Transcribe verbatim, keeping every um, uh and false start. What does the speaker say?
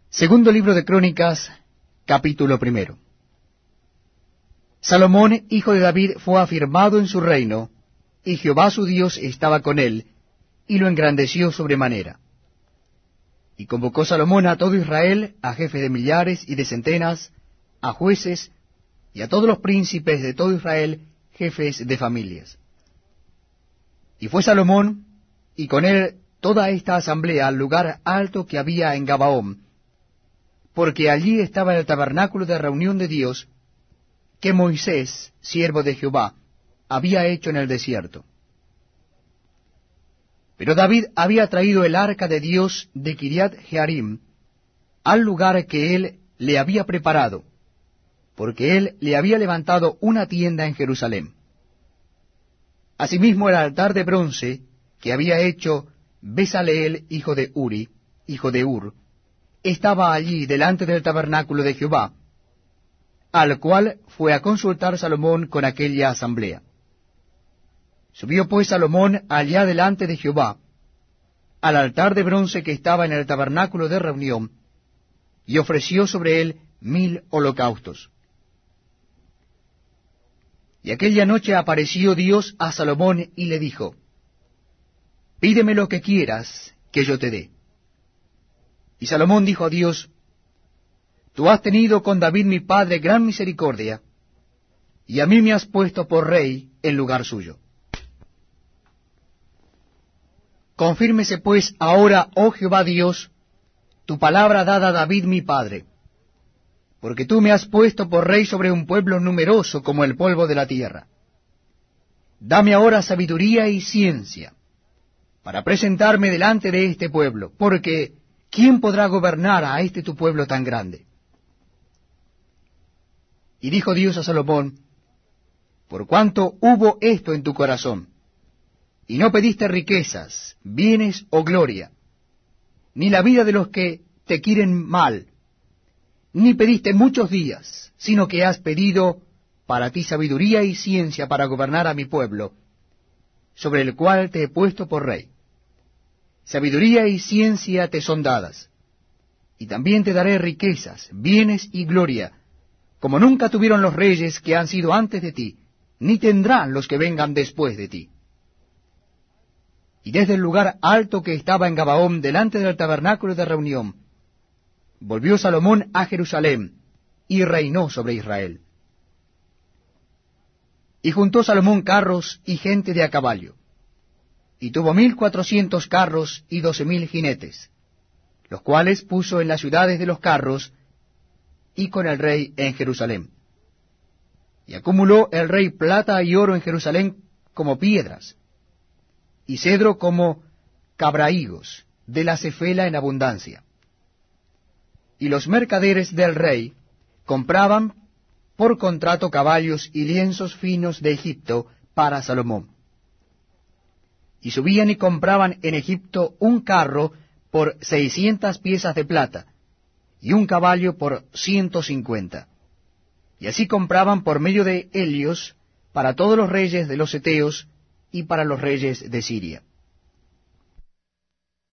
Segundo libro de Crónicas, capítulo primero. Salomón, hijo de David, fue afirmado en su reino, y Jehová su Dios estaba con él, y lo engrandeció sobremanera. Y convocó Salomón a todo Israel, a jefes de millares y de centenas, a jueces, y a todos los príncipes de todo Israel, jefes de familias. Y fue Salomón, y con él toda esta asamblea, al lugar alto que había en Gabaón, porque allí estaba el tabernáculo de reunión de Dios, que Moisés, siervo de Jehová, había hecho en el desierto. Pero David había traído el arca de Dios de Kiriat Jearim al lugar que él le había preparado, porque él le había levantado una tienda en Jerusalén. Asimismo el altar de bronce que había hecho Besaleel, hijo de Uri, hijo de Ur, estaba allí delante del tabernáculo de Jehová, al cual fue a consultar Salomón con aquella asamblea. Subió pues Salomón allá delante de Jehová, al altar de bronce que estaba en el tabernáculo de reunión, y ofreció sobre él mil holocaustos. Y aquella noche apareció Dios a Salomón y le dijo, Pídeme lo que quieras, que yo te dé. Y Salomón dijo a Dios, Tú has tenido con David mi padre gran misericordia, y a mí me has puesto por rey en lugar suyo. Confírmese pues ahora, oh Jehová Dios, tu palabra dada a David mi padre, porque tú me has puesto por rey sobre un pueblo numeroso como el polvo de la tierra. Dame ahora sabiduría y ciencia, para presentarme delante de este pueblo, porque ¿quién podrá gobernar a este tu pueblo tan grande? Y dijo Dios a Salomón, Por cuanto hubo esto en tu corazón, y no pediste riquezas, bienes o gloria, ni la vida de los que te quieren mal, ni pediste muchos días, sino que has pedido para ti sabiduría y ciencia para gobernar a mi pueblo, sobre el cual te he puesto por rey. Sabiduría y ciencia te son dadas, y también te daré riquezas, bienes y gloria, como nunca tuvieron los reyes que han sido antes de ti, ni tendrán los que vengan después de ti. Y desde el lugar alto que estaba en Gabaón, delante del tabernáculo de reunión, volvió Salomón a Jerusalén, y reinó sobre Israel. Y juntó Salomón carros y gente de a caballo, y tuvo mil cuatrocientos carros y doce mil jinetes, los cuales puso en las ciudades de los carros, y con el rey en Jerusalén. Y acumuló el rey plata y oro en Jerusalén como piedras, y cedro como cabrahigos, de la cefela en abundancia. Y los mercaderes del rey compraban por contrato caballos y lienzos finos de Egipto para Salomón. Y subían y compraban en Egipto un carro por seiscientas piezas de plata, y un caballo por ciento cincuenta. Y así compraban por medio de Helios para todos los reyes de los Eteos y para los reyes de Siria.